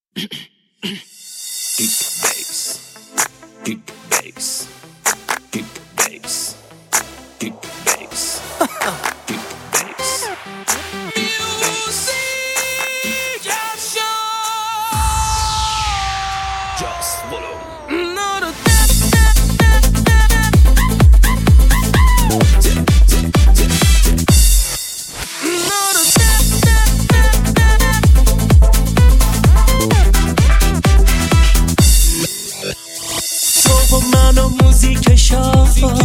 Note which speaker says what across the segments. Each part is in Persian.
Speaker 1: Kick bass, kick bass, kick bass, kick bass, kick bass. Music action, just follow.
Speaker 2: من و موزیک شاه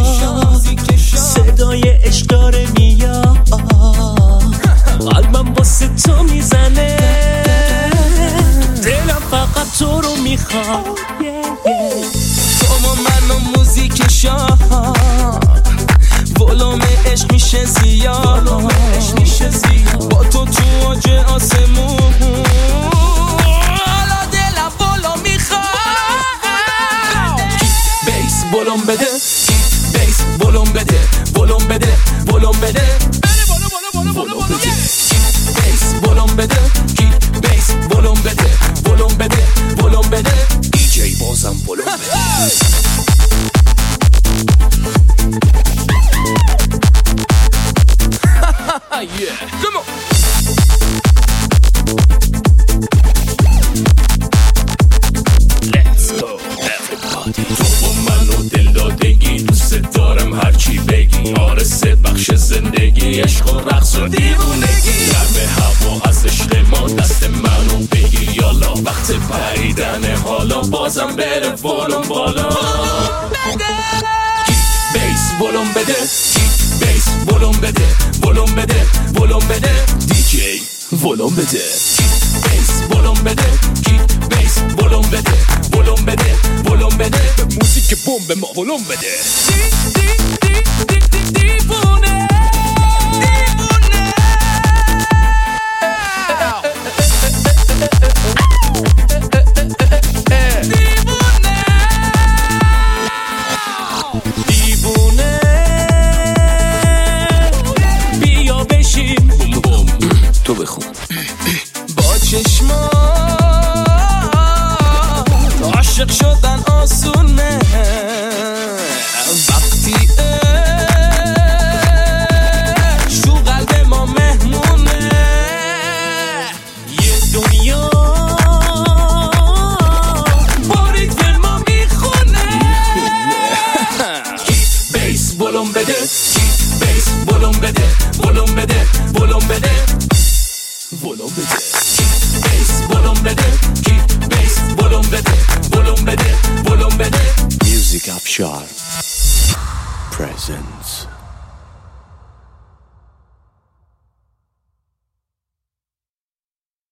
Speaker 2: صدای عشق داره میاد، قلبم واسه تو میزنه، دلم فقط تو رو میخواد.
Speaker 3: تو و من و موزیک شاه ولوم عشق میشه زیاد، با تو تو اوج آسمون حالا دلم ولوم میخواد.
Speaker 1: ولوم بده، بیس ولوم بده، ولوم بده، ولوم بده، ولوم بده، بیس ولوم بده، بیس ولوم بده، ولوم بده، ولوم بده، دیجی بازم ولوم بده. Yeah, come on. Let's go everybody. دوست دارم هرچی بگی، آرسه بخش زندگی، عشق و رقص و دیوونگی، گرم هوا از عشق ما دست منو بگیر یالا، وقت پریدن حالا بازم بره ولوم بالا. بیس ولوم بده، بیس ولوم بده، ولوم بده، ولوم بده، دیجی ولوم بده، بیس ولوم بده، بیس ولوم بده، ولوم بده، ولوم بده، موزیک بمب ما ولوم بده.
Speaker 3: دیوونه
Speaker 2: دیوونه بیا بشین
Speaker 1: بوم بوم تو بخون.
Speaker 3: با چشما عاشق شدن آسونه، وقتی شو قلب ما مهمونه،
Speaker 2: یه دنیا
Speaker 3: بارید به ما میخونه.
Speaker 1: بیس ولوم بده، بیس ولوم بده، ولوم بده، ولوم بده، ولوم بده، بیس ولوم بده، بیس ولوم بده، ولوم بده، ولوم بده. Music Up Sharp presents